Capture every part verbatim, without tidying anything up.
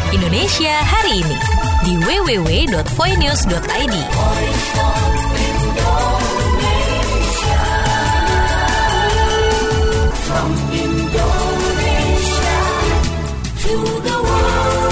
Indonesia hari ini di w w w dot voinews dot i d. From Indonesia to the world.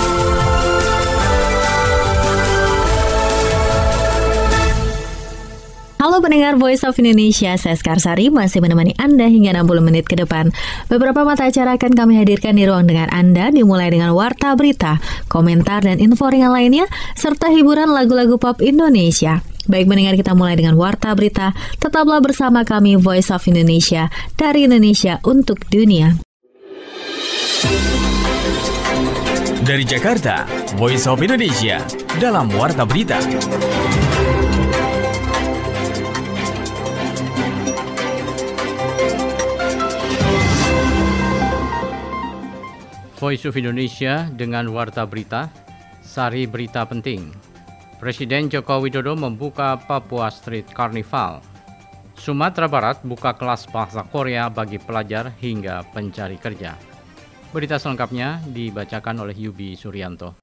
Halo pendengar Voice of Indonesia, saya Skarsari masih menemani Anda hingga enam puluh menit ke depan. Beberapa mata acara akan kami hadirkan di ruang dengar Anda, dimulai dengan warta berita, komentar dan info ringan lainnya, serta hiburan lagu-lagu pop Indonesia. Baik pendengar, kita mulai dengan warta berita. Tetaplah bersama kami Voice of Indonesia, dari Indonesia untuk dunia. Dari Jakarta, Voice of Indonesia dalam warta berita. Voice of Indonesia dengan warta berita, sari berita penting. Presiden Joko Widodo membuka Papua Street Carnival. Sumatera Barat buka kelas bahasa Korea bagi pelajar hingga pencari kerja. Berita selengkapnya dibacakan oleh Yubi Suryanto.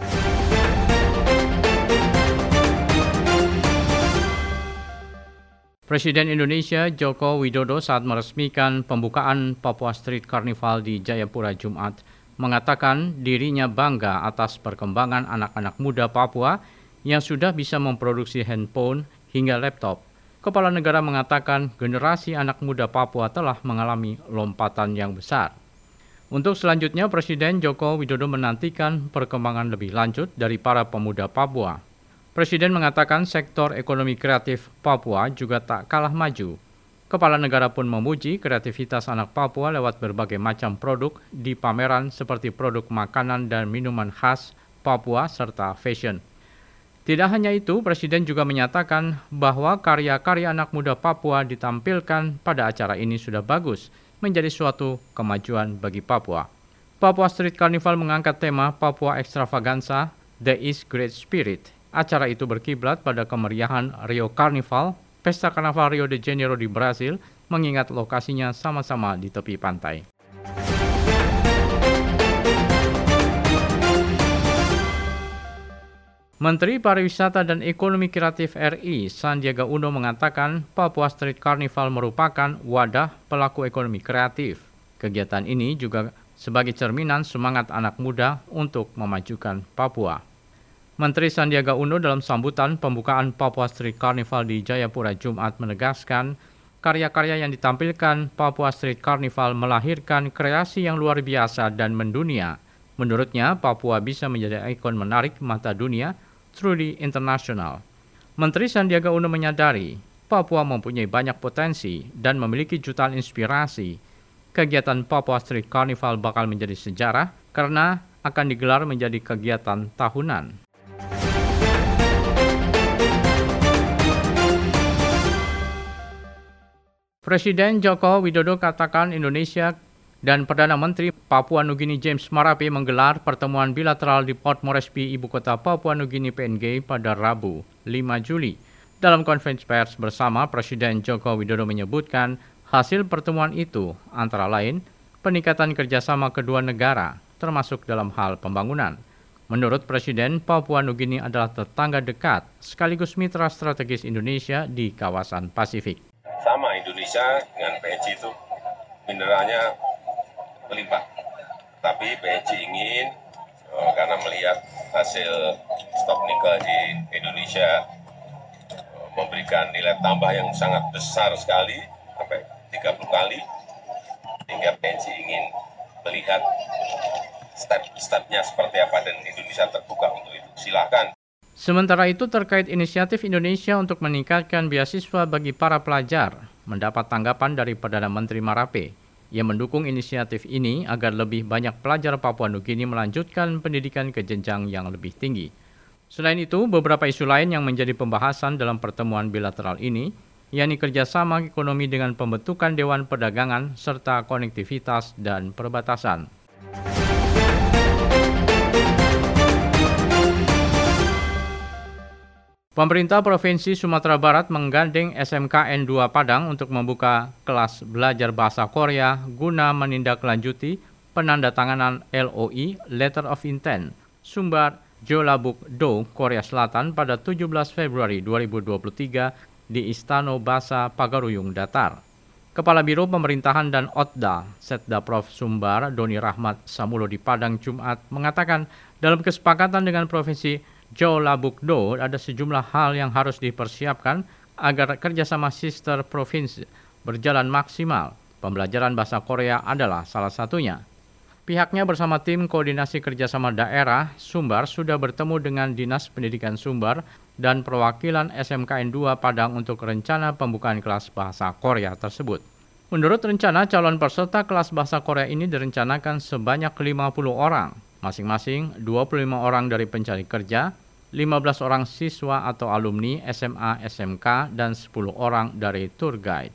Presiden Indonesia Joko Widodo saat meresmikan pembukaan Papua Street Carnival di Jayapura Jumat mengatakan dirinya bangga atas perkembangan anak-anak muda Papua yang sudah bisa memproduksi handphone hingga laptop. Kepala negara mengatakan generasi anak muda Papua telah mengalami lompatan yang besar. Untuk selanjutnya, Presiden Joko Widodo menantikan perkembangan lebih lanjut dari para pemuda Papua. Presiden mengatakan sektor ekonomi kreatif Papua juga tak kalah maju. Kepala negara pun memuji kreativitas anak Papua lewat berbagai macam produk di pameran seperti produk makanan dan minuman khas Papua serta fashion. Tidak hanya itu, Presiden juga menyatakan bahwa karya-karya anak muda Papua ditampilkan pada acara ini sudah bagus, menjadi suatu kemajuan bagi Papua. Papua Street Carnival mengangkat tema Papua Extravaganza, The East Great Spirit. Acara itu berkiblat pada kemeriahan Rio Carnival, Pesta Karnaval Rio de Janeiro di Brasil, mengingat lokasinya sama-sama di tepi pantai. Menteri Pariwisata dan Ekonomi Kreatif R I, Sandiaga Uno mengatakan Papua Street Carnival merupakan wadah pelaku ekonomi kreatif. Kegiatan ini juga sebagai cerminan semangat anak muda untuk memajukan Papua. Menteri Sandiaga Uno dalam sambutan pembukaan Papua Street Carnival di Jayapura Jumat menegaskan karya-karya yang ditampilkan Papua Street Carnival melahirkan kreasi yang luar biasa dan mendunia. Menurutnya, Papua bisa menjadi ikon menarik mata dunia, truly international. Menteri Sandiaga Uno menyadari Papua mempunyai banyak potensi dan memiliki jutaan inspirasi. Kegiatan Papua Street Carnival bakal menjadi sejarah karena akan digelar menjadi kegiatan tahunan. Presiden Joko Widodo katakan Indonesia dan Perdana Menteri Papua Nugini James Marape menggelar pertemuan bilateral di Port Moresby, ibu kota Papua Nugini P N G pada Rabu, lima Juli. Dalam konferensi pers bersama, Presiden Joko Widodo menyebutkan hasil pertemuan itu antara lain peningkatan kerjasama kedua negara, termasuk dalam hal pembangunan. Menurut Presiden, Papua Nugini adalah tetangga dekat sekaligus mitra strategis Indonesia di kawasan Pasifik. Sama Indonesia dengan P N G itu mineralnya melimpah, tapi P N G ingin uh, karena melihat hasil stok nikel di Indonesia uh, memberikan nilai tambah yang sangat besar sekali, sampai tiga puluh kali, sehingga P N G ingin melihat step-stepnya seperti apa dan Indonesia terbuka untuk itu. Silakan. Sementara itu, terkait inisiatif Indonesia untuk meningkatkan beasiswa bagi para pelajar, mendapat tanggapan dari Perdana Menteri Marape. Ia mendukung inisiatif ini agar lebih banyak pelajar Papua Nugini melanjutkan pendidikan ke jenjang yang lebih tinggi. Selain itu, beberapa isu lain yang menjadi pembahasan dalam pertemuan bilateral ini, yakni kerjasama ekonomi dengan pembentukan Dewan Perdagangan serta konektivitas dan perbatasan. Pemerintah Provinsi Sumatera Barat menggandeng S M K N dua Padang untuk membuka kelas belajar bahasa Korea guna menindaklanjuti penandatanganan L O I (Letter of Intent) Sumbar Jeollabuk-do, Korea Selatan pada tujuh belas Februari dua ribu dua puluh tiga di Istana Basa Pagaruyung Datar. Kepala Biro Pemerintahan dan Otda, Setda-Prof Sumbar, Doni Rahmat Samulo di Padang Jumat, mengatakan dalam kesepakatan dengan Provinsi Jeollabuk-do ada sejumlah hal yang harus dipersiapkan agar kerjasama sister provinsi berjalan maksimal. Pembelajaran bahasa Korea adalah salah satunya. Pihaknya bersama tim koordinasi kerjasama daerah Sumbar sudah bertemu dengan Dinas Pendidikan Sumbar dan perwakilan S M K N dua Padang untuk rencana pembukaan kelas bahasa Korea tersebut. Menurut rencana, calon peserta kelas bahasa Korea ini direncanakan sebanyak lima puluh orang, masing-masing dua puluh lima orang dari pencari kerja, lima belas orang siswa atau alumni S M A S M K, dan sepuluh orang dari tour guide.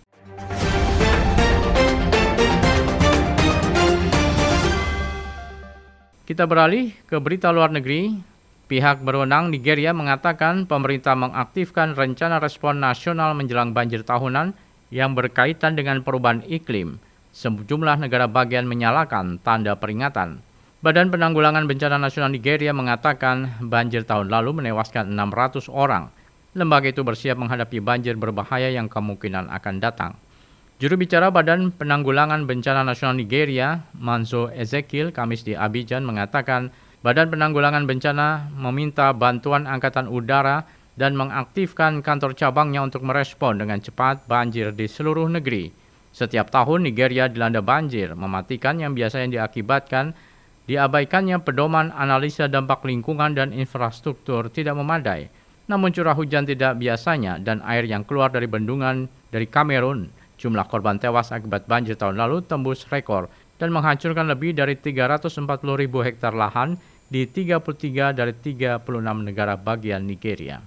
Kita beralih ke berita luar negeri. Pihak berwenang Nigeria mengatakan pemerintah mengaktifkan rencana respon nasional menjelang banjir tahunan yang berkaitan dengan perubahan iklim. Sejumlah negara bagian menyalakan tanda peringatan. Badan Penanggulangan Bencana Nasional Nigeria mengatakan banjir tahun lalu menewaskan enam ratus orang. Lembaga itu bersiap menghadapi banjir berbahaya yang kemungkinan akan datang. Juru bicara Badan Penanggulangan Bencana Nasional Nigeria, Manzo Ezekiel, Kamis di Abidjan mengatakan Badan Penanggulangan Bencana meminta bantuan Angkatan Udara dan mengaktifkan kantor cabangnya untuk merespon dengan cepat banjir di seluruh negeri. Setiap tahun Nigeria dilanda banjir mematikan yang biasanya diakibatkan diabaikannya pedoman analisa dampak lingkungan dan infrastruktur tidak memadai. Namun curah hujan tidak biasanya dan air yang keluar dari bendungan dari Kamerun. Jumlah korban tewas akibat banjir tahun lalu tembus rekor dan menghancurkan lebih dari tiga ratus empat puluh ribu hektar lahan di tiga puluh tiga dari tiga puluh enam negara bagian Nigeria.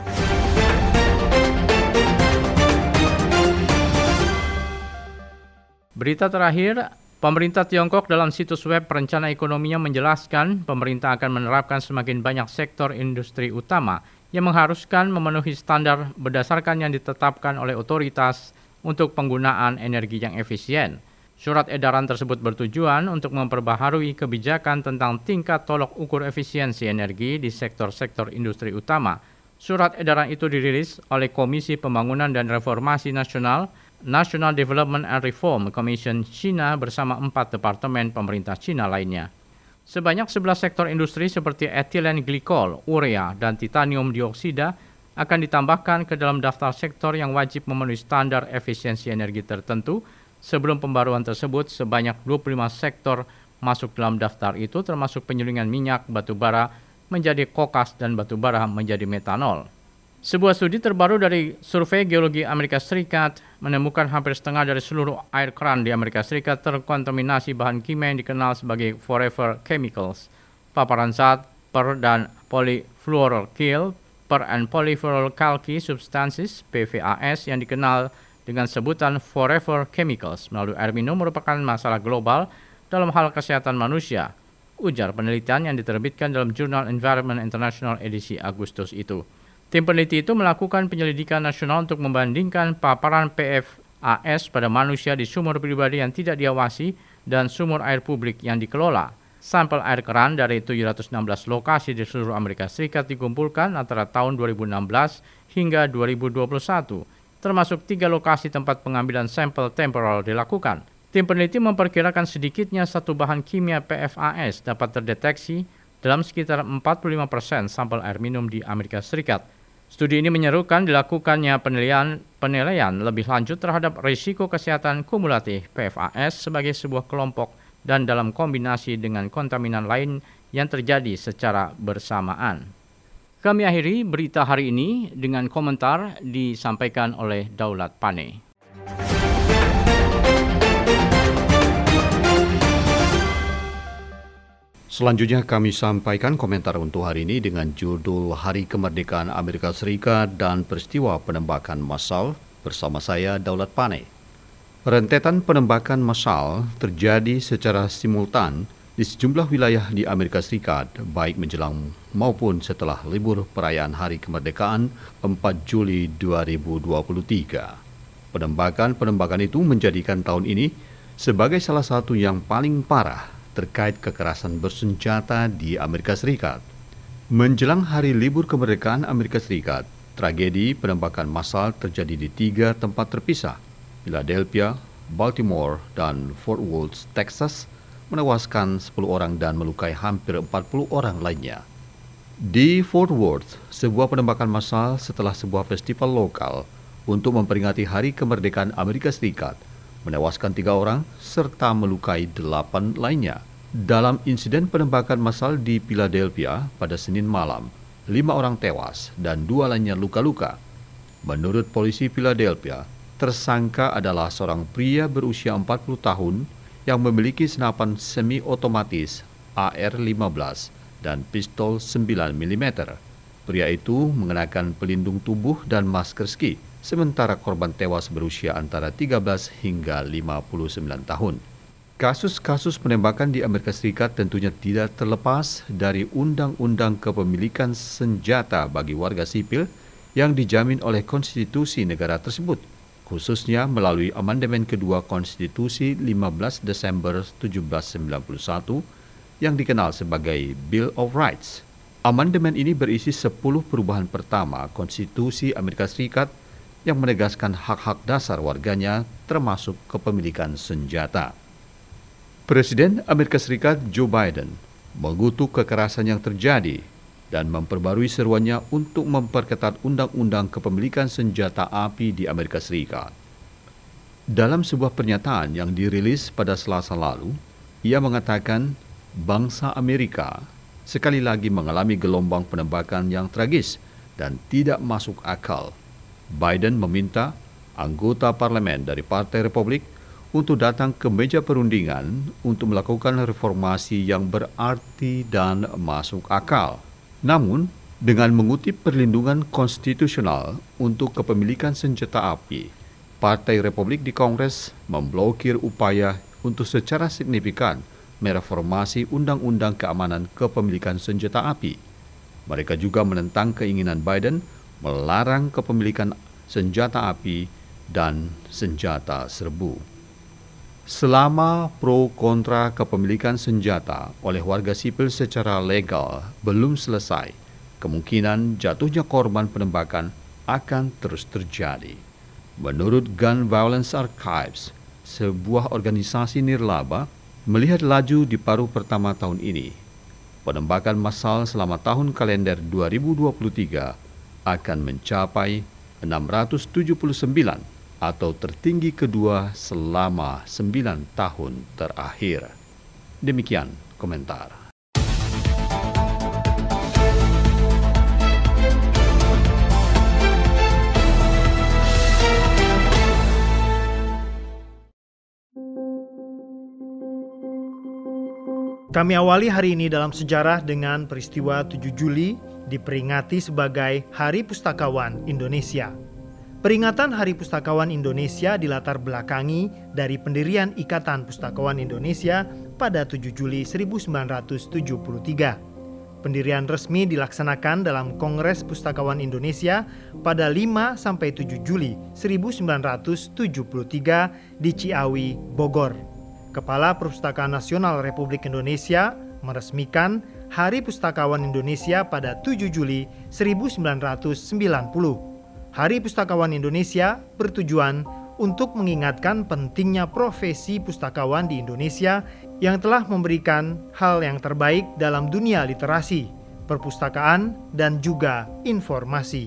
Berita terakhir, pemerintah Tiongkok dalam situs web perencana ekonominya menjelaskan pemerintah akan menerapkan semakin banyak sektor industri utama yang mengharuskan memenuhi standar berdasarkan yang ditetapkan oleh otoritas untuk penggunaan energi yang efisien. Surat edaran tersebut bertujuan untuk memperbaharui kebijakan tentang tingkat tolok ukur efisiensi energi di sektor-sektor industri utama. Surat edaran itu dirilis oleh Komisi Pembangunan dan Reformasi Nasional, National Development and Reform Commission China bersama empat departemen pemerintah China lainnya. Sebanyak sebelas sektor industri seperti etilen glikol, urea, dan titanium dioksida akan ditambahkan ke dalam daftar sektor yang wajib memenuhi standar efisiensi energi tertentu. Sebelum pembaruan tersebut, sebanyak dua puluh lima sektor masuk dalam daftar itu, termasuk penyulingan minyak, batu bara menjadi kokas dan batu bara menjadi metanol. Sebuah studi terbaru dari Survei Geologi Amerika Serikat menemukan hampir setengah dari seluruh air keran di Amerika Serikat terkontaminasi bahan kimia yang dikenal sebagai forever chemicals. Paparan zat per dan polyfluoroalkyl per and polyfluoroalkyl substances P F A S yang dikenal dengan sebutan forever chemicals melalui air minum merupakan masalah global dalam hal kesehatan manusia, ujar penelitian yang diterbitkan dalam jurnal Environment International edisi Agustus itu. Tim peneliti itu melakukan penyelidikan nasional untuk membandingkan paparan P F A S pada manusia di sumur pribadi yang tidak diawasi dan sumur air publik yang dikelola. Sampel air keran dari tujuh ratus enam belas lokasi di seluruh Amerika Serikat dikumpulkan antara tahun dua ribu enam belas hingga dua ribu dua puluh satu, termasuk tiga lokasi tempat pengambilan sampel temporal dilakukan. Tim peneliti memperkirakan sedikitnya satu bahan kimia P F A S dapat terdeteksi dalam sekitar empat puluh lima persen sampel air minum di Amerika Serikat. Studi ini menyerukan dilakukannya penilaian, penilaian lebih lanjut terhadap risiko kesehatan kumulatif P F A S sebagai sebuah kelompok dan dalam kombinasi dengan kontaminan lain yang terjadi secara bersamaan. Kami akhiri berita hari ini dengan komentar disampaikan oleh Daulat Pane. Selanjutnya kami sampaikan komentar untuk hari ini dengan judul Hari Kemerdekaan Amerika Serikat dan Peristiwa Penembakan Massal bersama saya Daulat Pane. Rentetan penembakan massal terjadi secara simultan di sejumlah wilayah di Amerika Serikat, baik menjelang maupun setelah libur perayaan Hari Kemerdekaan empat Juli dua ribu dua puluh tiga. Penembakan-penembakan itu menjadikan tahun ini sebagai salah satu yang paling parah terkait kekerasan bersenjata di Amerika Serikat. Menjelang hari libur kemerdekaan Amerika Serikat, tragedi penembakan massal terjadi di tiga tempat terpisah, Philadelphia, Baltimore, dan Fort Worth, Texas, menewaskan sepuluh orang dan melukai hampir empat puluh orang lainnya. Di Fort Worth, sebuah penembakan massal setelah sebuah festival lokal untuk memperingati Hari Kemerdekaan Amerika Serikat menewaskan tiga orang serta melukai delapan lainnya. Dalam insiden penembakan massal di Philadelphia pada Senin malam, lima orang tewas dan dua lainnya luka-luka. Menurut polisi Philadelphia, tersangka adalah seorang pria berusia empat puluh tahun yang memiliki senapan semi-otomatis A R lima belas dan pistol sembilan milimeter. Pria itu mengenakan pelindung tubuh dan masker ski, sementara korban tewas berusia antara tiga belas hingga lima puluh sembilan tahun. Kasus-kasus penembakan di Amerika Serikat tentunya tidak terlepas dari Undang-Undang Kepemilikan Senjata bagi warga sipil yang dijamin oleh konstitusi negara tersebut, khususnya melalui amandemen kedua Konstitusi lima belas Desember tujuh belas sembilan puluh satu yang dikenal sebagai Bill of Rights. Amandemen ini berisi sepuluh perubahan pertama Konstitusi Amerika Serikat yang menegaskan hak-hak dasar warganya termasuk kepemilikan senjata. Presiden Amerika Serikat Joe Biden mengutuk kekerasan yang terjadi dan memperbarui seruannya untuk memperketat undang-undang kepemilikan senjata api di Amerika Serikat. Dalam sebuah pernyataan yang dirilis pada Selasa lalu, ia mengatakan bangsa Amerika sekali lagi mengalami gelombang penembakan yang tragis dan tidak masuk akal. Biden meminta anggota parlemen dari Partai Republik untuk datang ke meja perundingan untuk melakukan reformasi yang berarti dan masuk akal. Namun, dengan mengutip perlindungan konstitusional untuk kepemilikan senjata api, Partai Republik di Kongres memblokir upaya untuk secara signifikan mereformasi Undang-Undang Keamanan Kepemilikan Senjata Api. Mereka juga menentang keinginan Biden melarang kepemilikan senjata api dan senjata serbu. Selama pro kontra kepemilikan senjata oleh warga sipil secara legal belum selesai, kemungkinan jatuhnya korban penembakan akan terus terjadi. Menurut Gun Violence Archives, sebuah organisasi nirlaba, melihat laju di paruh pertama tahun ini, penembakan massal selama tahun kalender dua ribu dua puluh tiga akan mencapai enam ratus tujuh puluh sembilan atau tertinggi kedua selama sembilan tahun terakhir. Demikian komentar. Kami awali hari ini dalam sejarah dengan peristiwa tujuh Juli diperingati sebagai Hari Pustakawan Indonesia. Peringatan Hari Pustakawan Indonesia dilatar belakangi dari pendirian Ikatan Pustakawan Indonesia pada tujuh Juli seribu sembilan ratus tujuh puluh tiga. Pendirian resmi dilaksanakan dalam Kongres Pustakawan Indonesia pada lima sampai tujuh Juli seribu sembilan ratus tujuh puluh tiga di Ciawi, Bogor. Kepala Perpustakaan Nasional Republik Indonesia meresmikan Hari Pustakawan Indonesia pada tujuh Juli seribu sembilan ratus sembilan puluh. Hari Pustakawan Indonesia bertujuan untuk mengingatkan pentingnya profesi pustakawan di Indonesia yang telah memberikan hal yang terbaik dalam dunia literasi, perpustakaan, dan juga informasi.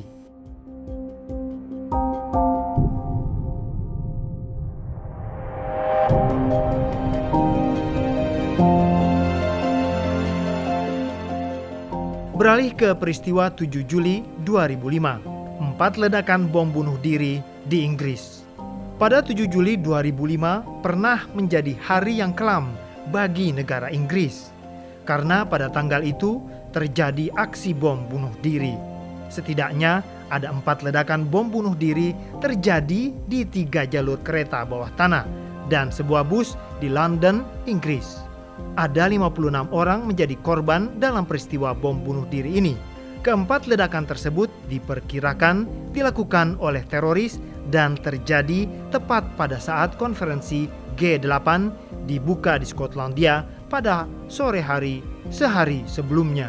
Beralih ke peristiwa tujuh Juli dua ribu lima. Empat ledakan bom bunuh diri di Inggris. Pada tujuh Juli dua ribu lima pernah menjadi hari yang kelam bagi negara Inggris, karena pada tanggal itu terjadi aksi bom bunuh diri. Setidaknya ada empat ledakan bom bunuh diri terjadi di tiga jalur kereta bawah tanah dan sebuah bus di London, Inggris. Ada lima puluh enam orang menjadi korban dalam peristiwa bom bunuh diri ini. Keempat ledakan tersebut diperkirakan dilakukan oleh teroris dan terjadi tepat pada saat konferensi G delapan dibuka di Skotlandia pada sore hari sehari sebelumnya.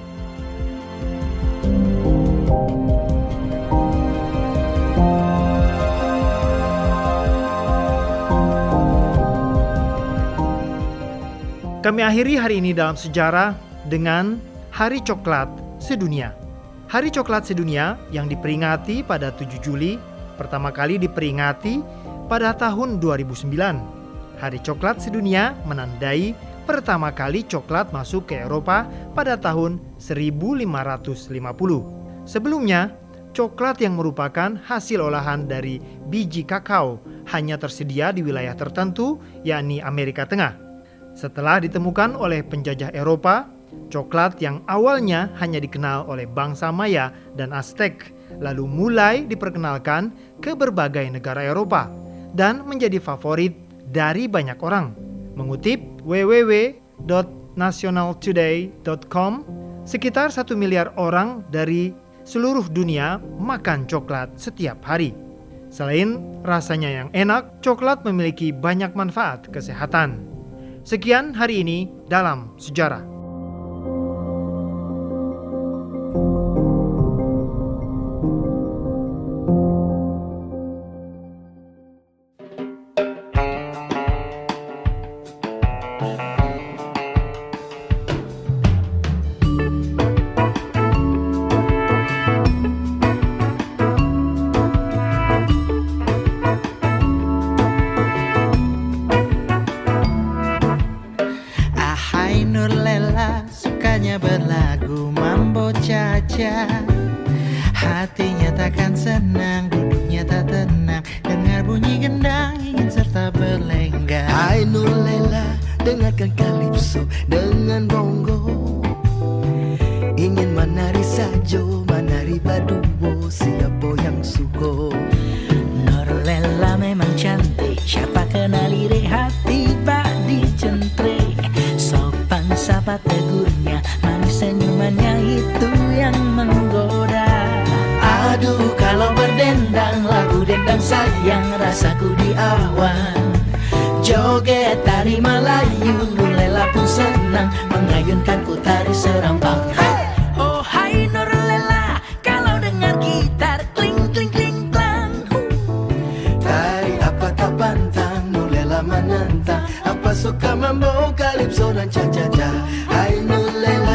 Kami akhiri hari ini dalam sejarah dengan Hari Coklat Sedunia. Hari Coklat Sedunia yang diperingati pada tujuh Juli pertama kali diperingati pada tahun dua ribu sembilan. Hari Coklat Sedunia menandai pertama kali coklat masuk ke Eropa pada tahun seribu lima ratus lima puluh. Sebelumnya, coklat yang merupakan hasil olahan dari biji kakao hanya tersedia di wilayah tertentu, yakni Amerika Tengah. Setelah ditemukan oleh penjajah Eropa, coklat yang awalnya hanya dikenal oleh bangsa Maya dan Aztec, lalu mulai diperkenalkan ke berbagai negara Eropa dan menjadi favorit dari banyak orang. Mengutip w w w dot national today dot com, sekitar satu miliar orang dari seluruh dunia makan coklat setiap hari. Selain rasanya yang enak, coklat memiliki banyak manfaat kesehatan. Sekian hari ini dalam sejarah. Hatinya takkan senang, duduknya tak tenang, dengar bunyi gendang ingin serta berlenggak. Hai Nurlela, dengarkan kalipso dengan bongo, ingin menari sajo, menari baduo, siapa yang suko. Nurlela memang cantik, siapa kenali re hati bak dicentre. Sopan sapa tegurnya, manis senyumannya itu yang menggoda. Aduh kalau berdendang, lagu dendang sayang, rasaku di awan. Joget tari Melayu, Nurlela pun senang, mengayunkan ku tari serambang. Hey! Oh hai Nurlela, kalau dengar gitar kling kling kling klang. Tari apa tak pantang, Nurlela menentang, apa suka mambo, kalipso dan cha-cha-cha. Hai Nurlela,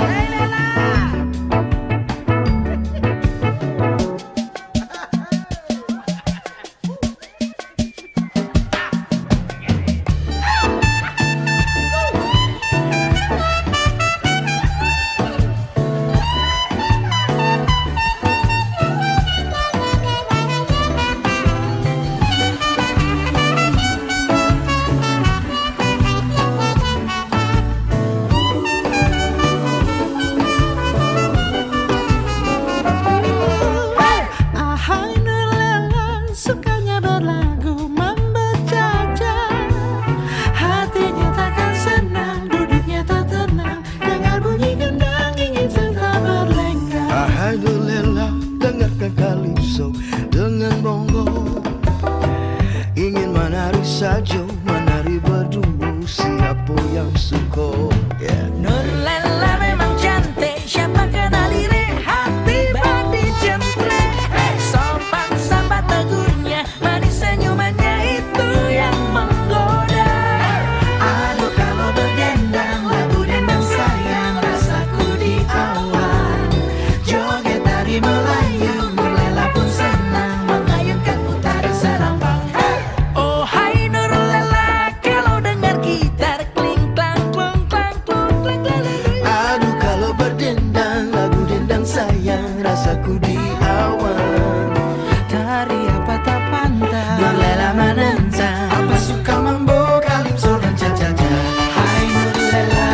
sajo, menari berdua, siapa yang suko. Yeah. Nurlela memang cantik, siapa kenali re hati badi jemple. Sopan sapa tegurnya, manis senyumannya itu yang menggoda. Aduh kalau berdendang, lagu dendang sayang, rasaku di awan. Joget tari Melayu, Nurlela pun senang, mengayunkan ku tari serambang. Oh hai Nurlela, kalau dengar gitar kling klang klung klang klung klang klang. Aduh kalau berdendang, lagu dendang sayang, rasaku di awan. Tari apa tak pandang, Nurlela menentang, apa suka mambo, kalipso dan cha-cha-cha. Hai Nurlela,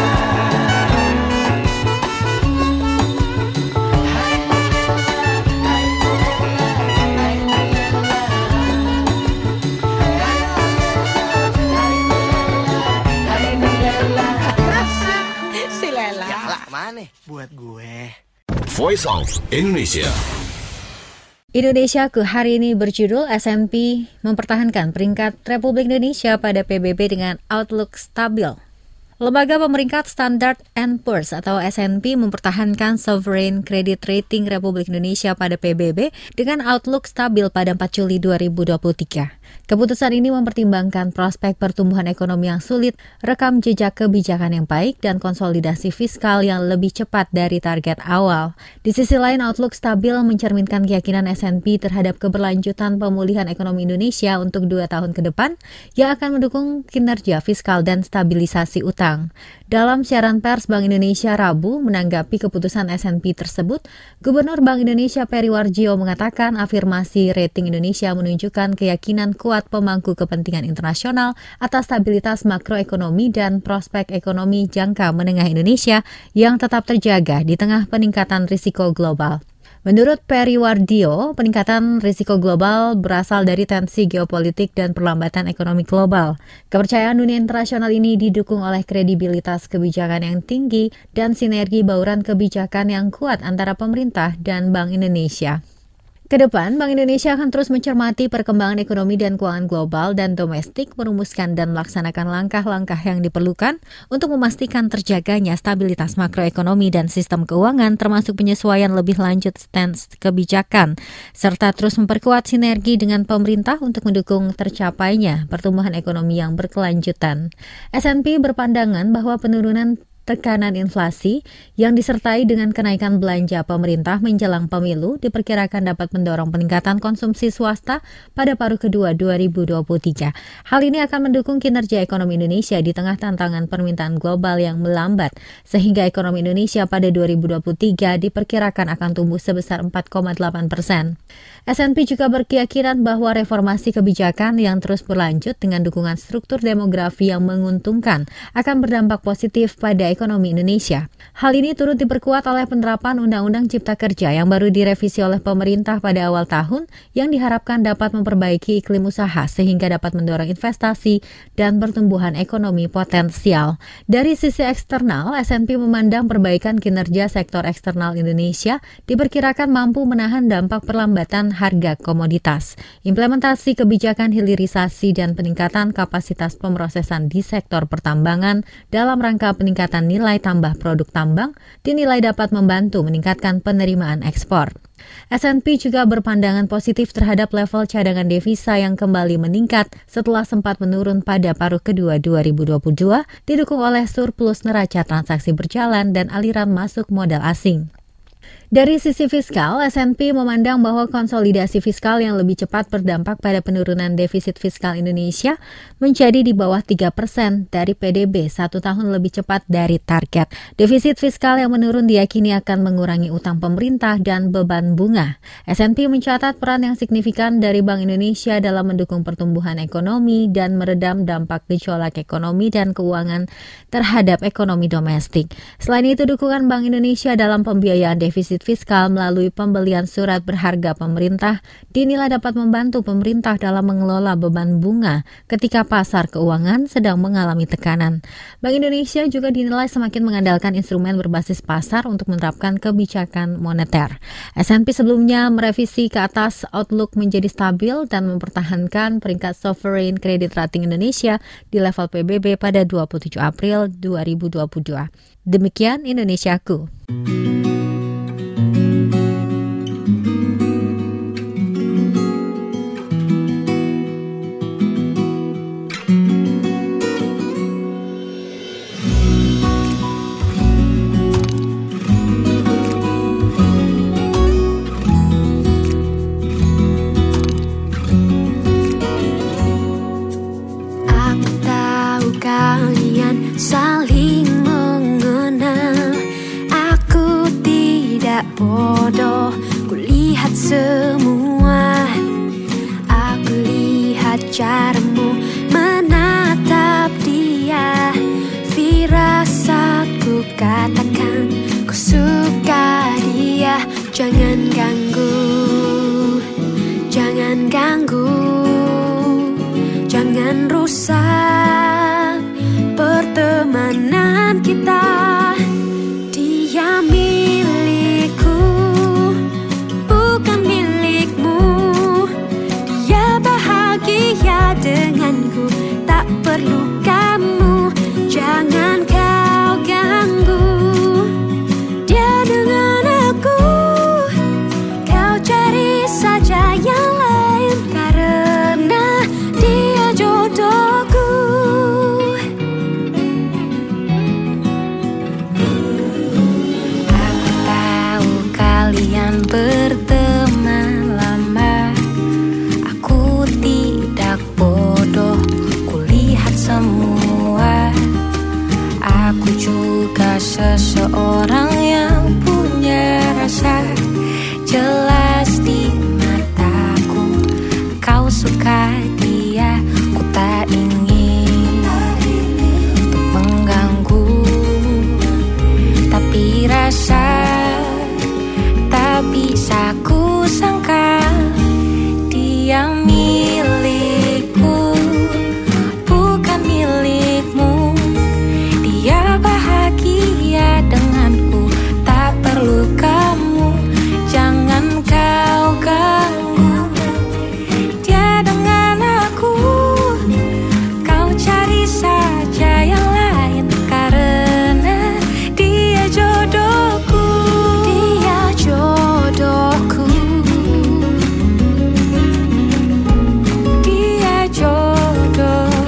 hai Nurlela, hai Nurlela, hai Nurlela, hai Nurlela, si Lela. Lah mana buat gue. Voice of Indonesia. Indonesia ke hari ini berjudul S and P mempertahankan peringkat Republik Indonesia pada P B B dengan outlook stabil. Lembaga pemeringkat Standard and Poor's atau S and P mempertahankan Sovereign Credit Rating Republik Indonesia pada P B B dengan outlook stabil pada empat Juli dua ribu dua puluh tiga. Keputusan ini mempertimbangkan prospek pertumbuhan ekonomi yang sulit, rekam jejak kebijakan yang baik, dan konsolidasi fiskal yang lebih cepat dari target awal. Di sisi lain, outlook stabil mencerminkan keyakinan S and P terhadap keberlanjutan pemulihan ekonomi Indonesia untuk dua tahun ke depan yang akan mendukung kinerja fiskal dan stabilisasi utang. Dalam siaran pers Bank Indonesia Rabu menanggapi keputusan S and P tersebut, Gubernur Bank Indonesia Peri Warjio mengatakan afirmasi rating Indonesia menunjukkan keyakinan kuat pemangku kepentingan internasional atas stabilitas makroekonomi dan prospek ekonomi jangka menengah Indonesia yang tetap terjaga di tengah peningkatan risiko global. Menurut Peri Warjio, peningkatan risiko global berasal dari tensi geopolitik dan perlambatan ekonomi global. Kepercayaan dunia internasional ini didukung oleh kredibilitas kebijakan yang tinggi dan sinergi bauran kebijakan yang kuat antara pemerintah dan Bank Indonesia. Kedepan, Bank Indonesia akan terus mencermati perkembangan ekonomi dan keuangan global dan domestik, merumuskan dan melaksanakan langkah-langkah yang diperlukan untuk memastikan terjaganya stabilitas makroekonomi dan sistem keuangan, termasuk penyesuaian lebih lanjut stance kebijakan, serta terus memperkuat sinergi dengan pemerintah untuk mendukung tercapainya pertumbuhan ekonomi yang berkelanjutan. S and P berpandangan bahwa penurunan tekanan inflasi yang disertai dengan kenaikan belanja pemerintah menjelang pemilu diperkirakan dapat mendorong peningkatan konsumsi swasta pada paruh kedua dua ribu dua puluh tiga. Hal ini akan mendukung kinerja ekonomi Indonesia di tengah tantangan permintaan global yang melambat, sehingga ekonomi Indonesia pada dua ribu dua puluh tiga diperkirakan akan tumbuh sebesar empat koma delapan persen. S and P juga berkeyakinan bahwa reformasi kebijakan yang terus berlanjut dengan dukungan struktur demografi yang menguntungkan akan berdampak positif pada ekonomi Indonesia. Hal ini turut diperkuat oleh penerapan Undang-Undang Cipta Kerja yang baru direvisi oleh pemerintah pada awal tahun yang diharapkan dapat memperbaiki iklim usaha sehingga dapat mendorong investasi dan pertumbuhan ekonomi potensial. Dari sisi eksternal, S and P memandang perbaikan kinerja sektor eksternal Indonesia diperkirakan mampu menahan dampak perlambatan harga komoditas. Implementasi kebijakan hilirisasi dan peningkatan kapasitas pemrosesan di sektor pertambangan dalam rangka peningkatan nilai tambah produk tambang dinilai dapat membantu meningkatkan penerimaan ekspor. S and P juga berpandangan positif terhadap level cadangan devisa yang kembali meningkat setelah sempat menurun pada paruh kedua dua ribu dua puluh dua, didukung oleh surplus neraca transaksi berjalan dan aliran masuk modal asing. Dari sisi fiskal, S and P memandang bahwa konsolidasi fiskal yang lebih cepat berdampak pada penurunan defisit fiskal Indonesia menjadi di bawah tiga persen dari P D B satu tahun lebih cepat dari target. Defisit fiskal yang menurun diyakini akan mengurangi utang pemerintah dan beban bunga. S and P mencatat peran yang signifikan dari Bank Indonesia dalam mendukung pertumbuhan ekonomi dan meredam dampak gejolak ekonomi dan keuangan terhadap ekonomi domestik. Selain itu, dukungan Bank Indonesia dalam pembiayaan defisit fiskal melalui pembelian surat berharga pemerintah dinilai dapat membantu pemerintah dalam mengelola beban bunga ketika pasar keuangan sedang mengalami tekanan. Bank Indonesia juga dinilai semakin mengandalkan instrumen berbasis pasar untuk menerapkan kebijakan moneter. S and P sebelumnya merevisi ke atas outlook menjadi stabil dan mempertahankan peringkat Sovereign Credit Rating Indonesia di level P B B pada dua puluh tujuh April dua ribu dua puluh dua. Demikian Indonesiaku. Saling mengenal, aku tidak bodoh, kulihat semua. Aku lihat caramu menatap dia, firasatku katakan kau suka dia. Jangan ganggu, jangan ganggu, jangan rusak pertemanan kita. Dia milikku, bukan milikmu. Dia bahagia denganku, tak perlu kamu. Jangan seorang yang punya rasa. Jelas di mataku kau suka dia, ku tak ingin untuk mengganggu, tapi rasa tak bisa ku sangka dia milikku, bukan milikmu. Dia bahagia denganku, tak perlu kamu, jangan kau ganggu dia dengan aku. Kau cari saja yang lain, karena dia jodohku. Dia jodohku. Dia jodohku.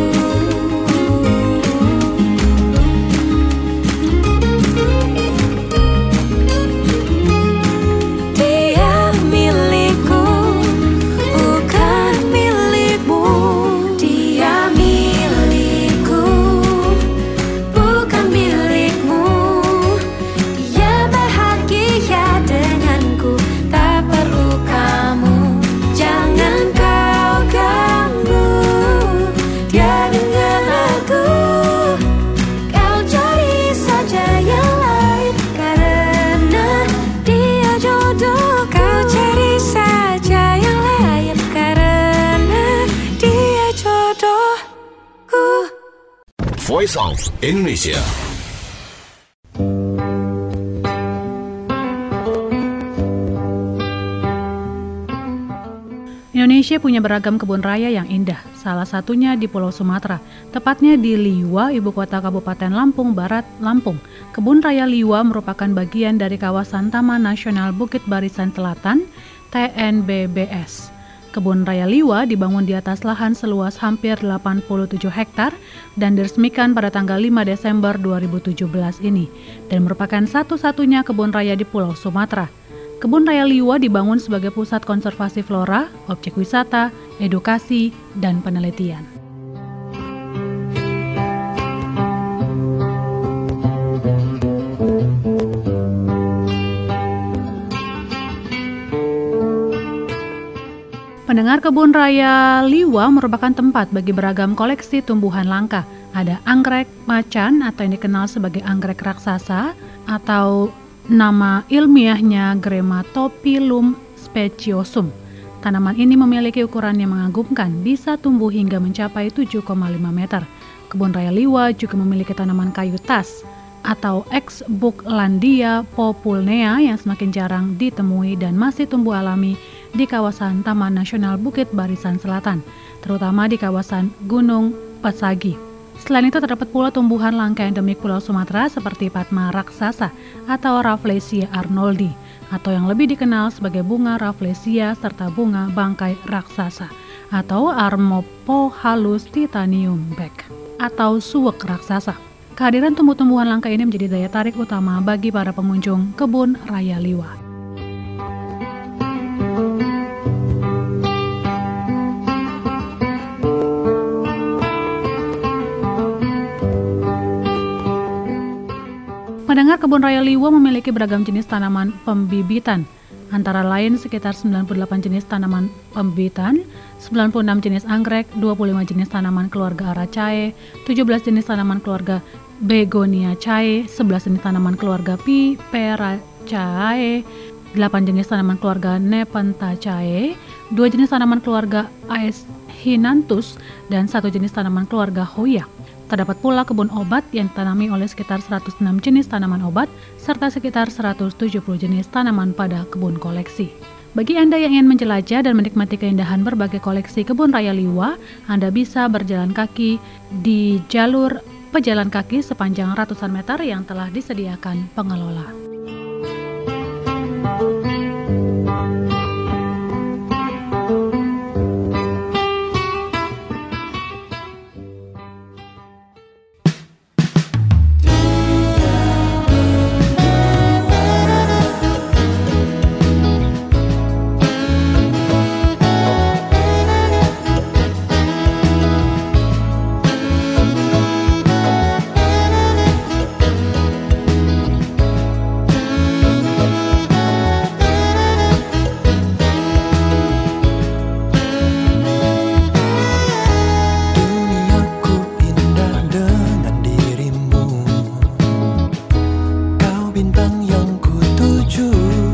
Dia milikku, bukan milikmu. Dia milikku, bukan milikmu. Dia bahagia denganku, tak perlu kamu, jangan kau ganggu dia dengan aku. Kau cari saja yang lain, karena dia jodoh. Kau cari saja yang lain, karena dia jodohku. Voice of Indonesia. Indonesia punya beragam kebun raya yang indah, salah satunya di Pulau Sumatera, tepatnya di Liwa, ibu kota Kabupaten Lampung Barat, Lampung. Kebun Raya Liwa merupakan bagian dari kawasan Taman Nasional Bukit Barisan Selatan, T N B B S. Kebun Raya Liwa dibangun di atas lahan seluas hampir delapan puluh tujuh hektar dan diresmikan pada tanggal lima Desember dua ribu tujuh belas ini, dan merupakan satu-satunya kebun raya di Pulau Sumatera. Kebun Raya Liwa dibangun sebagai pusat konservasi flora, objek wisata, edukasi, dan penelitian. Pendengar, Kebun Raya Liwa merupakan tempat bagi beragam koleksi tumbuhan langka. Ada anggrek macan atau yang dikenal sebagai anggrek raksasa atau nama ilmiahnya Grematophyllum speciosum. Tanaman ini memiliki ukuran yang mengagumkan, bisa tumbuh hingga mencapai tujuh koma lima meter. Kebun Raya Liwa juga memiliki tanaman kayu tas atau Exbucklandia populnea yang semakin jarang ditemui dan masih tumbuh alami di kawasan Taman Nasional Bukit Barisan Selatan, terutama di kawasan Gunung Pesagi. Selain itu terdapat pula tumbuhan langka endemik Pulau Sumatera seperti Padma raksasa atau Rafflesia arnoldi, atau yang lebih dikenal sebagai bunga Rafflesia serta bunga bangkai raksasa atau Armopohalus titanium Beck atau suwek raksasa. Kehadiran tumbuh-tumbuhan langka ini menjadi daya tarik utama bagi para pengunjung Kebun Raya Liwa. Pendengar, Kebun Raya Liwa memiliki beragam jenis tanaman pembibitan, antara lain sekitar sembilan puluh delapan jenis tanaman pembibitan, sembilan puluh enam jenis anggrek, dua puluh lima jenis tanaman keluarga Araceae, tujuh belas jenis tanaman keluarga Begoniaceae, sebelas jenis tanaman keluarga Piperaceae, delapan jenis tanaman keluarga Nepenthaceae, dua jenis tanaman keluarga Aeshinanthus, dan satu jenis tanaman keluarga Hoya. Terdapat pula kebun obat yang ditanami oleh sekitar seratus enam jenis tanaman obat serta sekitar seratus tujuh puluh jenis tanaman pada kebun koleksi. Bagi Anda yang ingin menjelajah dan menikmati keindahan berbagai koleksi Kebun Raya Liwa, Anda bisa berjalan kaki di jalur pejalan kaki sepanjang ratusan meter yang telah disediakan pengelola. bintang yang ku tuju.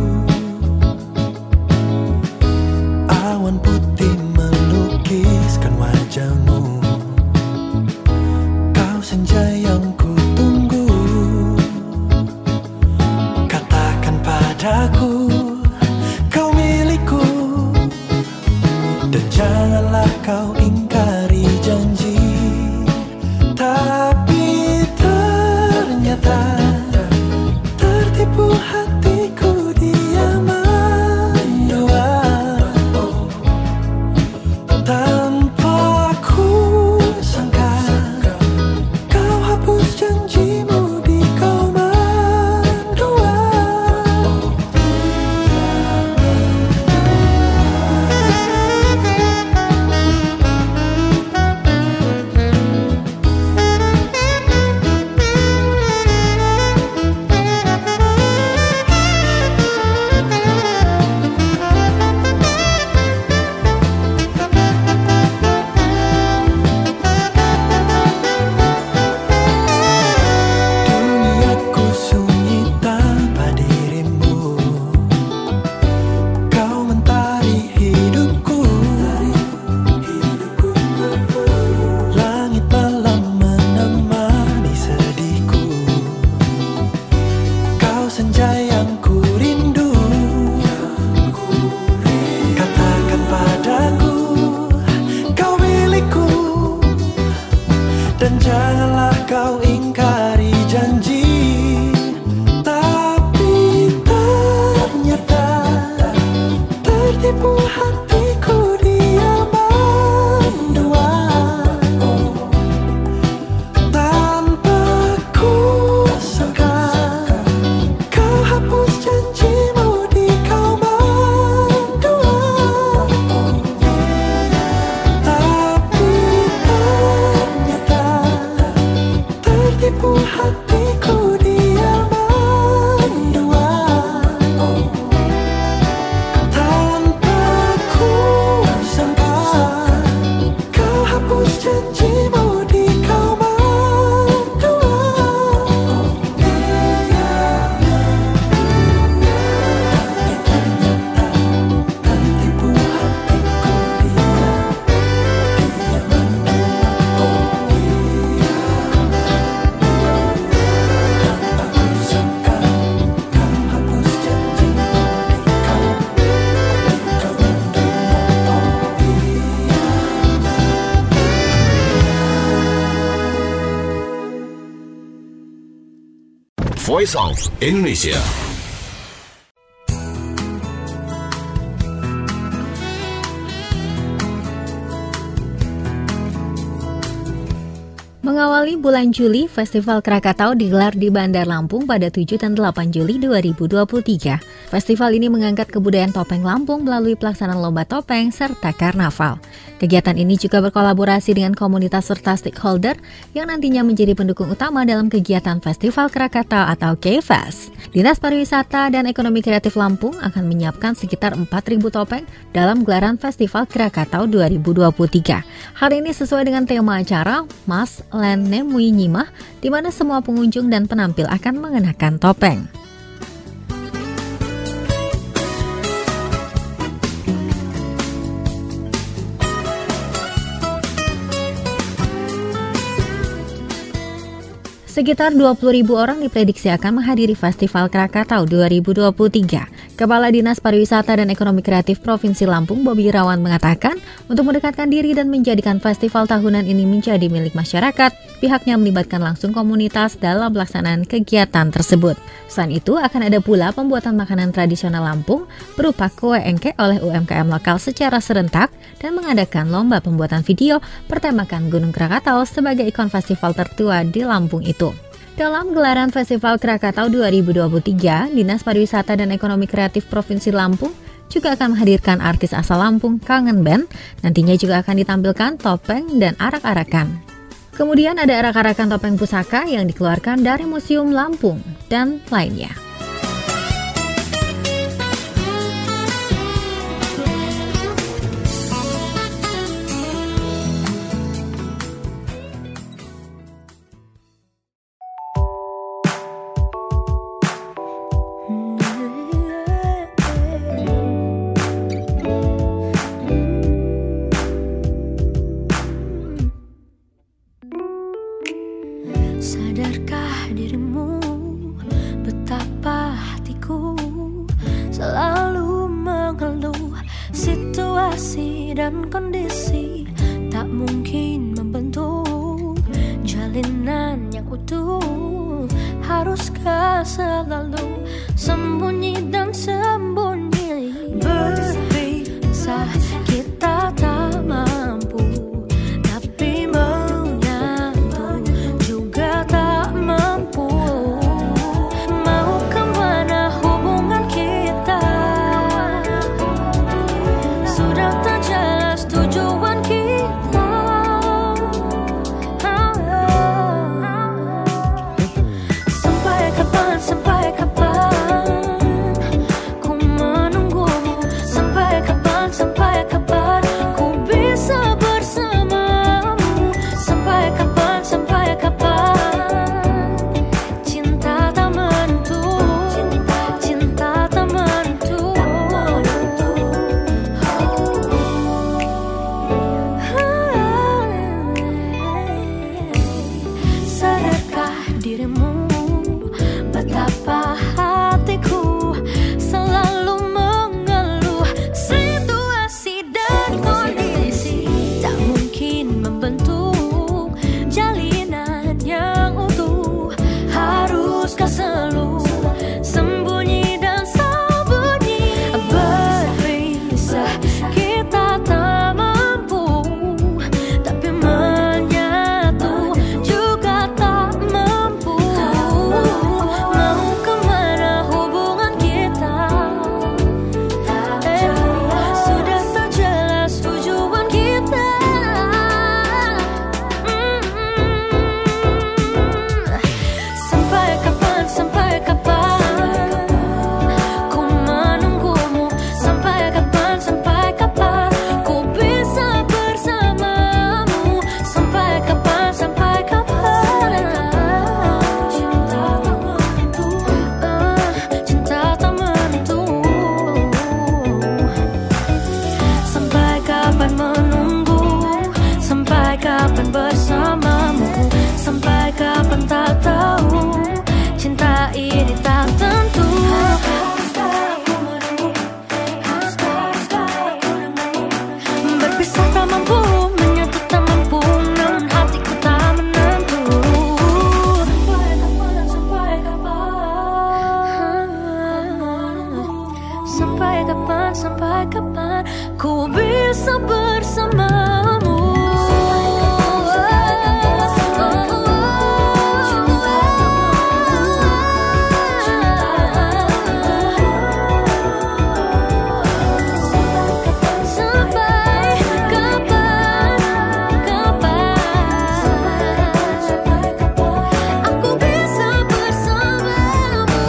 Awan putih melukiskan wajahmu. Kau senja yang ku tunggu. Katakan padaku, kau milikku. Dan janganlah kau ingkari janji. Tapi ternyata tertipu hatiku, dia mendoa tanpa ku sangka. Kau hapus janjimu di kau mendua. Duniaku sunyi tanpa dirimu. Kau mentari hidupku. Langit malam menemani sedihku. Kau senja yang ku rindu. Katakan padaku, kau milikku. Dan janganlah kau ingkari janji. Tapi ternyata tertipu hatiku, dia mendua tanpa ku sangka. Kau hapus janjimu di kau mendua. Tapi ternyata tertipu hatiku, dia mendua tanpa ku sangka. Kau hapus janjimu di kau mendua. Tertipu hatiku, dia dia mendua. Tanpa ku sangka. Kau hapus janjimu di kau di kau mendua. Voice of Indonesia. Mengawali bulan Juli, Festival Krakatau digelar di Bandar Lampung pada tujuh dan delapan Juli dua ribu dua puluh tiga. Festival ini mengangkat kebudayaan topeng Lampung melalui pelaksanaan lomba topeng serta karnaval. Kegiatan ini juga berkolaborasi dengan komunitas serta stakeholder yang nantinya menjadi pendukung utama dalam kegiatan Festival Krakatau atau K-Fest. Dinas Pariwisata dan Ekonomi Kreatif Lampung akan menyiapkan sekitar empat ribu topeng dalam gelaran Festival Krakatau dua ribu dua puluh tiga. Hal ini sesuai dengan tema acara Mas Len Nemui Nyimah, di mana semua pengunjung dan penampil akan mengenakan topeng. Sekitar dua puluh ribu orang diprediksi akan menghadiri Festival Krakatau dua ribu dua puluh tiga. Kepala Dinas Pariwisata dan Ekonomi Kreatif Provinsi Lampung, Bobi Irawan, mengatakan untuk mendekatkan diri dan menjadikan festival tahunan ini menjadi milik masyarakat, pihaknya melibatkan langsung komunitas dalam pelaksanaan kegiatan tersebut. Selain itu, akan ada pula pembuatan makanan tradisional Lampung berupa kue engke oleh U M K M lokal secara serentak dan mengadakan lomba pembuatan video bertemakan Gunung Krakatau sebagai ikon festival tertua di Lampung itu. Dalam gelaran Festival Krakatau dua ribu dua puluh tiga, Dinas Pariwisata dan Ekonomi Kreatif Provinsi Lampung juga akan menghadirkan artis asal Lampung, Kangen Band. Nantinya juga akan ditampilkan topeng dan arak-arakan. Kemudian ada arak-arakan topeng pusaka yang dikeluarkan dari Museum Lampung dan lainnya. dan kondisi tak mungkin membentuk jalinan yang utuh. Haruskah selalu sembunyi dan sembunyi? Berpisah kita tak mampu, tapi menyatu juga tak mampu. Mau kemana hubungan kita? Sudah tak jelas tujuan kita. Sampai kapan, sampai kapan ku menunggumu? Sampai kapan, sampai kapan ku bisa bersamamu? Sampai kapan, sampai kapan cinta tak menentu, cinta tak menentu. Sadarkah dirimu betapa hatiku selalu mengeluh? Situasi dan kondisi tak mungkin membentuk jalinan yang utuh. Haruskah selalu sembunyi dan sembunyi? Berpisah kita tak mampu, tapi menyatu juga tak mampu. Mau kemana hubungan kita? Eh, sudah tak jelas tujuan kita. Mm-mm. Sampai kapan, sampai kapan ku menunggumu? Sampai kapan, sampai kapan ku bisa bersamamu? Sampai kapan, sampai kapan cinta tak menentu, ah, cinta tak menentu. Sampai kapan menunggu? Sampai kapan bersamamu? Sampai kapan tak tahu cinta ini tak tentu. Berpisah tak mampu, menyatu tak mampu, namun hatiku tak menentu. Sampai kapan, sampai kapan? Sampai kapan, sampai kapan ku bisa bersamamu? Sampai kapan, kapan aku bisa bersamamu?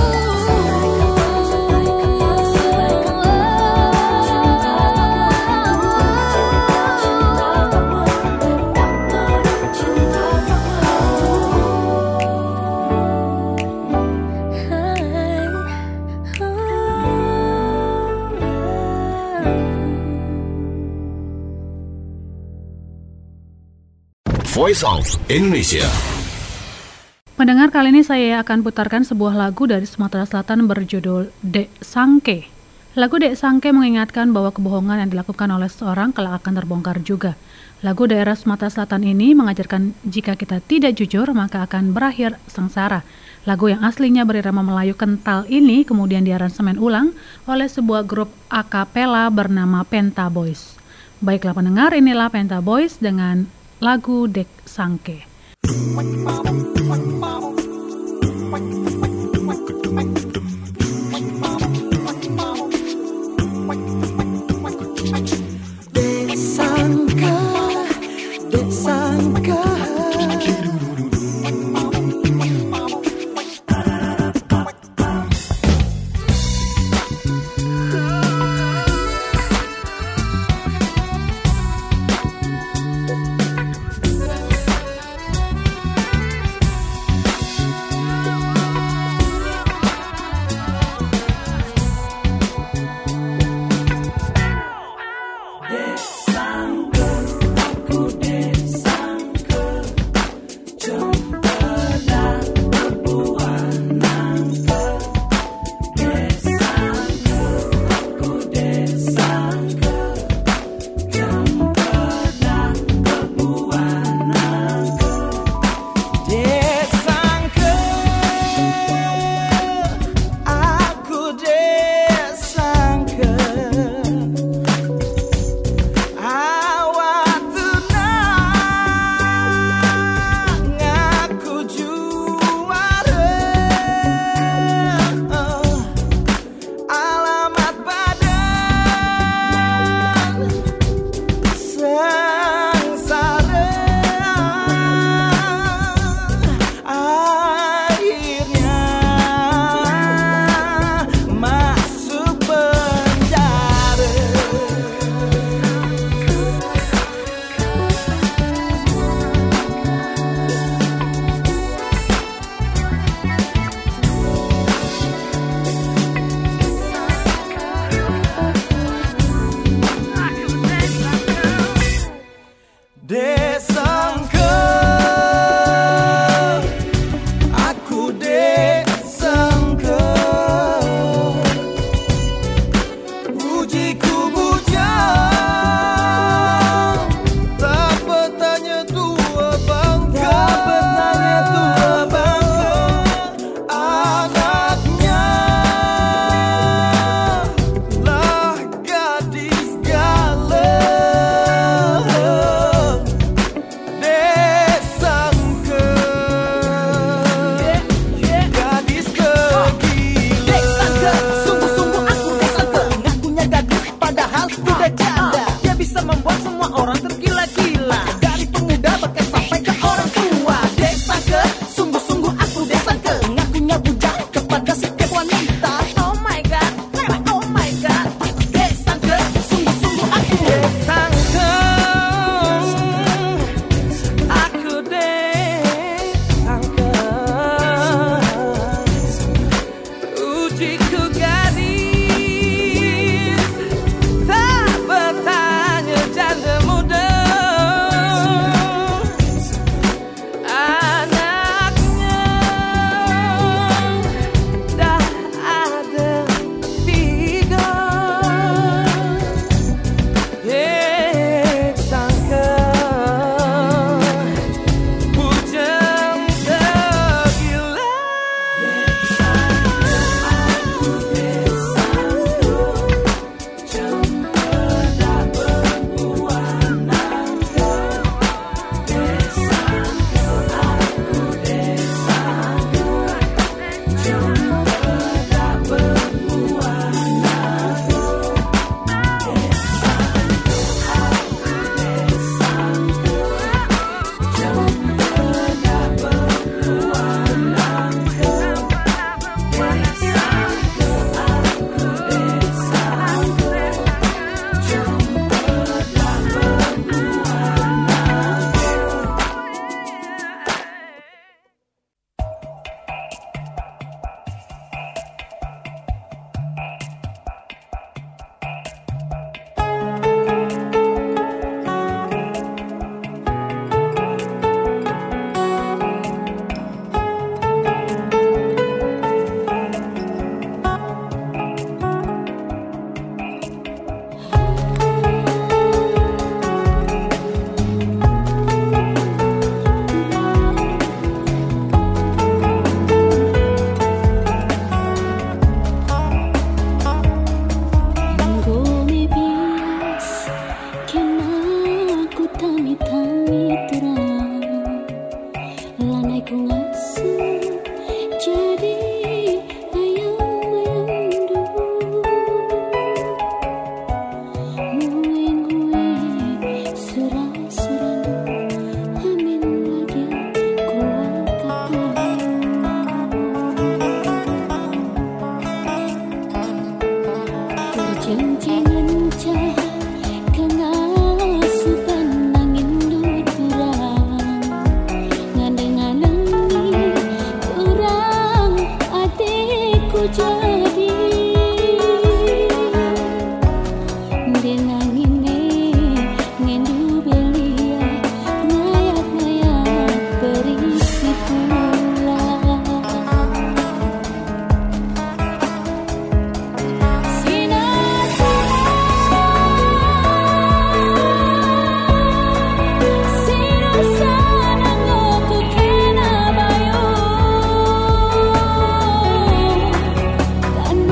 Voice of Indonesia. Pendengar, kali ini saya akan putarkan sebuah lagu dari Sumatera Selatan berjudul Dek Sangke. Lagu Dek Sangke mengingatkan bahwa kebohongan yang dilakukan oleh seseorang kelak akan terbongkar juga. Lagu daerah Sumatera Selatan ini mengajarkan jika kita tidak jujur maka akan berakhir sengsara. Lagu yang aslinya berirama Melayu kental ini kemudian diaransemen ulang oleh sebuah grup akapela bernama Penta Boys. Baiklah pendengar, inilah Penta Boys dengan lagu Dek Sangke. Dek sangka, dek sangka, pujiku gadis tak bertanya janda muda. Anaknya dah ada tiga. Hei sangka bujang tergila. Kan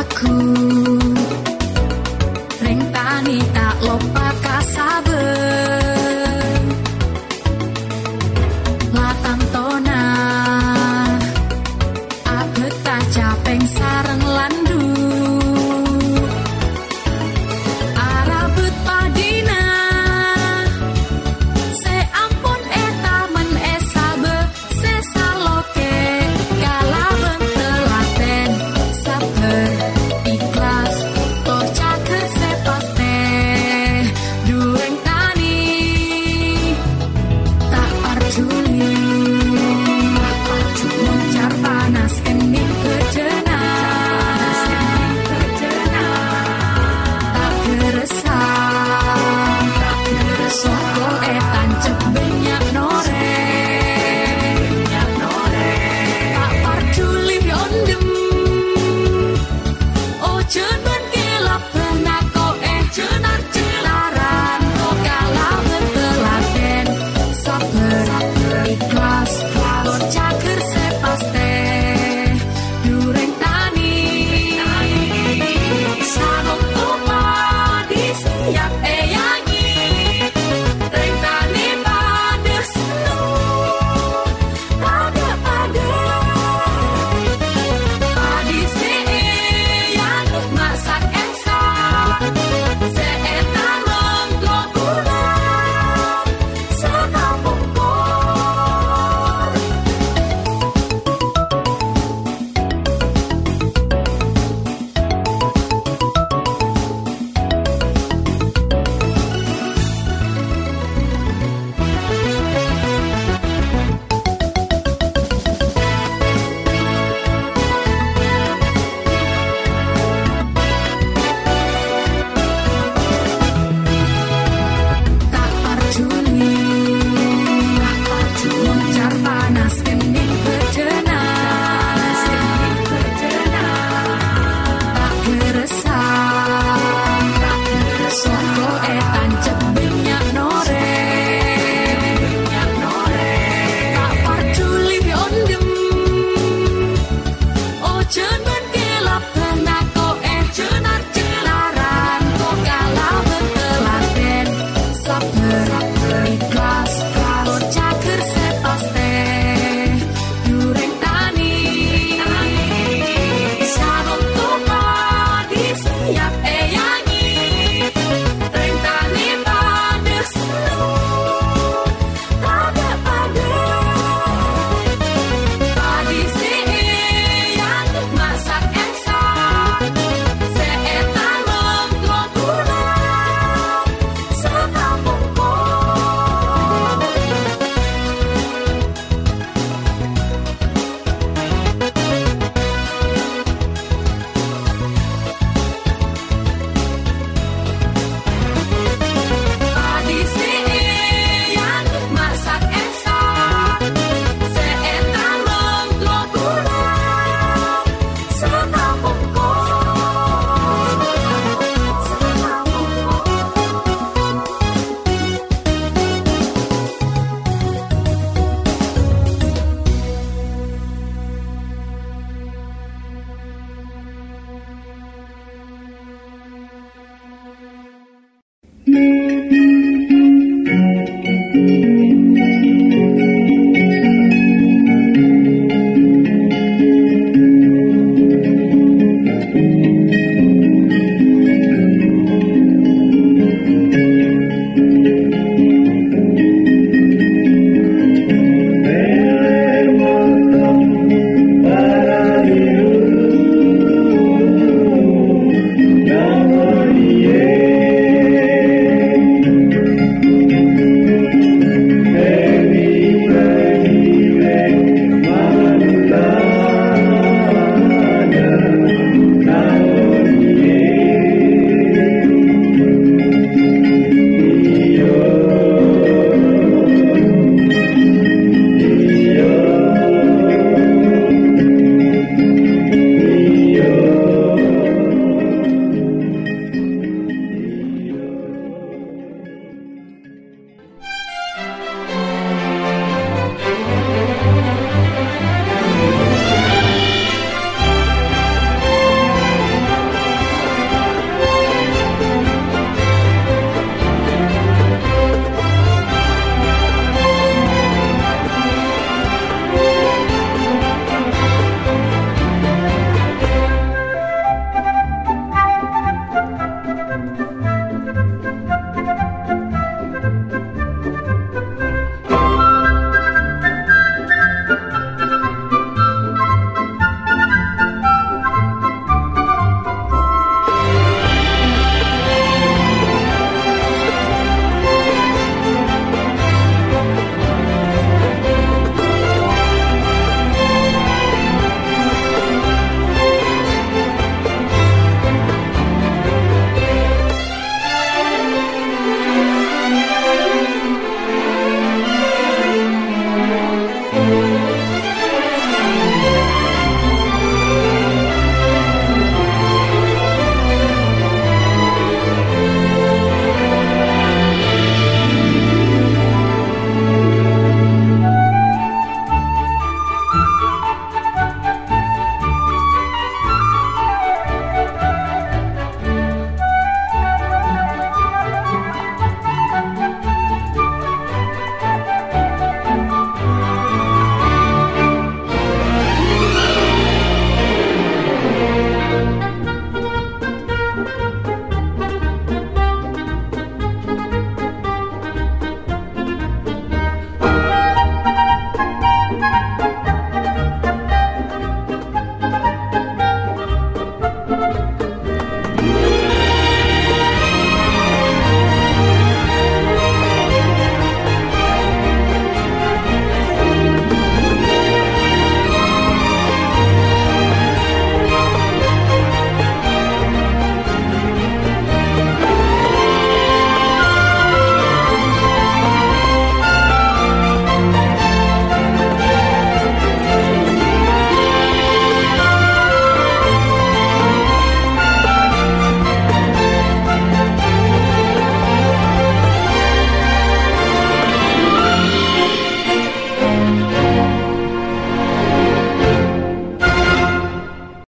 aku ring tani tak lupa kasaben latang tona abet tak capeng sareng landu arabet padina se ampun eta men esabe se saloke kalaben telaten sabar ikhlas toh caker se paste dureng tani tak parjuli muncar panas kening kejena tak keresah soko etan cek benyak nore tak parjuli ondem oh cenben kelap penako eh cenar celaran oh kalah betelaten sabar ikhlas oh caker sepaste dureng tani sagung tupa di siap eyangi reng tani pada seneng pada pada padi si eyang masak esak seeta mengko bulan sekampung kor tak parjuli muncar panas kening kejena tak keresah soko etan cek benyak nore tak parjuli ondem oh cenben